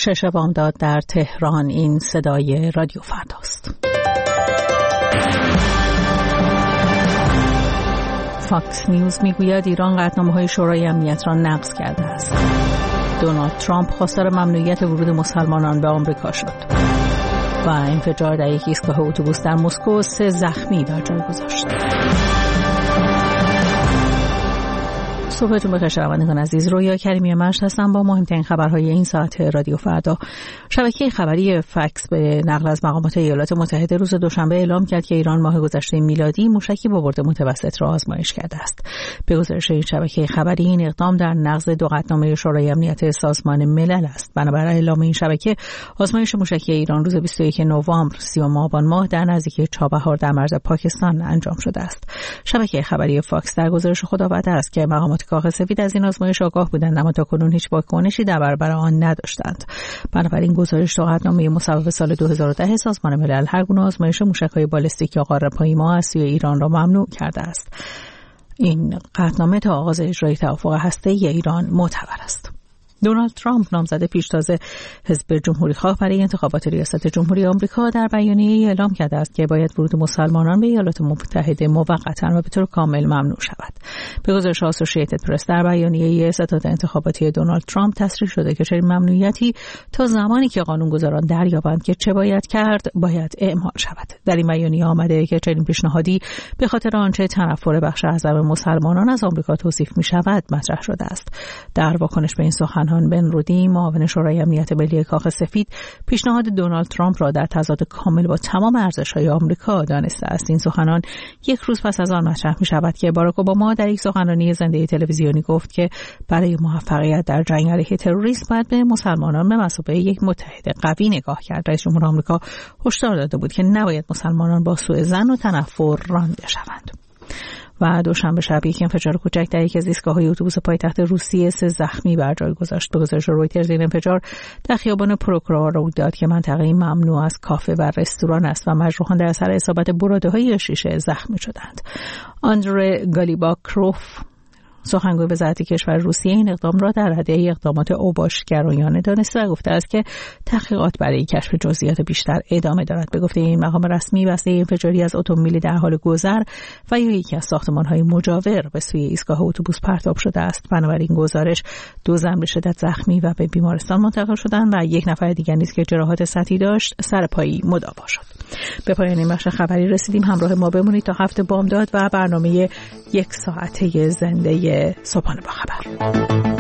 6 بامداد در تهران. این صدای رادیو فرداست. فاکس نیوز میگوید ایران قطعنامه‌های شورای امنیت را نقض کرده است. دونالد ترامپ خواستار ممنوعیت ورود مسلمانان به آمریکا شد. و انفجار در یک ایستگاه اتوبوس در مسکو 3 زخمی بر جای گذاشت. صبحتون بخیر شنوندگان عزیز. رویا کریمی مشت هستم با مهمترین خبرهای این ساعت رادیو فردا. شبکه خبری فاکس به نقل از مقامات ایالات متحده روز دوشنبه اعلام کرد که ایران ماه گذشته میلادی موشکی با برد متوسط را آزمایش کرده است. به گزارش این شبکه خبری این اقدام در نقض 2 قطعنامه شورای امنیت سازمان ملل است. بنابر اعلام این شبکه آزمایش موشکی ایران روز 21 نوامبر 30 آبان ماه در نزدیکی چابهار در مرز پاکستان انجام شده است. شبکه خبری فاکس در گزارش خود آورده است که مقامات کاخ سفید از این آزمایش آگاه بودند اما تاکنون هیچ واکنشی در برابر آن نداشتند. بنابراین گزارش قطعنامه مصوب سال 2010 سازمان ملل هر گونه آزمایش موشک‌های بالستیک یا قاره‌پایما از سوی ایران را ممنوع کرده است. این قطعنامه تا آغاز اجرای توافق هسته‌ای ایران معتبر است. دونالد ترامپ نامزد پیشتاز حزب جمهوری‌خواه برای انتخابات ریاست جمهوری آمریکا در بیانیه‌ای اعلام کرده است که باید ورود مسلمانان به ایالات متحده موقتا و به طور کامل ممنوع شود. به گزارش آسوشییتد پرس در بیانیه ستاد انتخاباتی دونالد ترامپ تصریح شده که چنین ممنوعیتی تا زمانی که قانونگذاران دریابند که چه باید کرد باید اعمال شود. در این بیانیه آمده که چنین پیشنهادی به خاطر آنچه تنفر بخش اعظم مسلمانان از آمریکا توصیف می‌شود مطرح شده است. در واکنش به این سخن بن رودی معاون شورای امنیت ملی کاخ سفید پیشنهاد دونالد ترامپ را در تضاد کامل با تمام ارزش‌های آمریکا دانسته است. این سخنان یک روز پس از آن مطرح می‌شود که باراک اوباما در یک سخنرانی زنده تلویزیونی گفت که برای موفقیت در جنگ علیه تروریسم باید به مسلمانان به مثابه یک متحد قوی نگاه کرد. رئیس جمهور آمریکا هشدار داده بود که نباید مسلمانان با سوء ظن و تنفر رانده شوند. و دوشنبه شب یک انفجار کوچک در یکی از ایستگاه‌های اتوبوس پایتخت روسیه 3 زخمی بر جای گذاشت. به گزارش رویترز این انفجار در خیابان پروکورور داد که منطقه ممنوع از کافه و رستوران است و مجروحان در اثر اصابت براده‌های شیشه زخمی شدند. آندره گالیباکروف سخنگوی وزارت کشور روسیه این اقدام را در رده اقدامات اوباشگرایانه دانسته و گفته است که تحقیقات برای کشف جزئیات بیشتر ادامه دارد. به گفته این مقام رسمی بسته انفجاری از اتومبیلی در حال گذر و یا یکی از ساختمان‌های مجاور به سوی ایستگاه اتوبوس پرتاب شده است. بنابراین گزارش 2 زن به شدت زخمی و به بیمارستان منتقل شدند و یک نفر دیگر نیز که جراحات سطحی داشت سرپایی مداوا شد. به پایان این بخش خبری رسیدیم. همراه ما بمونید تا 7 بامداد و برنامه 1 ساعته زنده صبحانه با خبر.